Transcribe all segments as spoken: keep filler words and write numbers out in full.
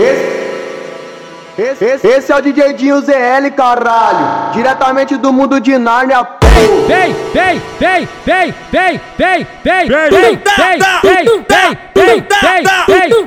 Esse, esse, esse é o D J Dinho Z L, caralho, diretamente do mundo de Nárnia. Vem, vem, vem, vem, vem, vem, vem, vem, vem, vem, vem, vem, vem, vem,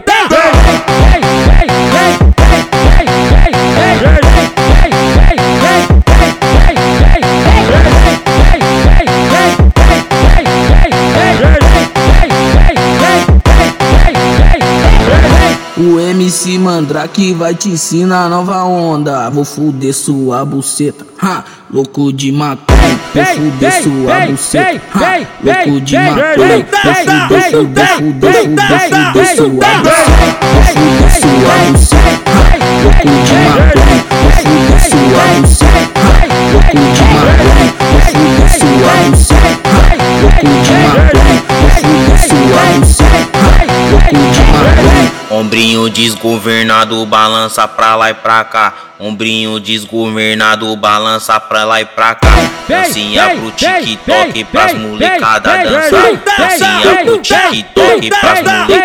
O M C Mandrake vai te ensinar a nova onda. Vou fuder sua buceta, ha, louco de maconha. Vou fuder sua buceta, ha, louco de maconha. Vou fuder, fuder, fuder, fuder, fuder sua buceta. Vou fuder sua buceta, ha, louco de maconha. Vou fuder sua buceta, ha, louco de maconha. Vou fuder sua buceta, ha, louco de maconha. Vou fuder sua buceta, ha, louco de maconha. Ombrinho desgovernado, balança pra lá e pra cá. Ombrinho desgovernado, balança pra lá e pra cá. Dancinha pro TikTok pras molecada dançar. Dancinha pro TikTok pras molecada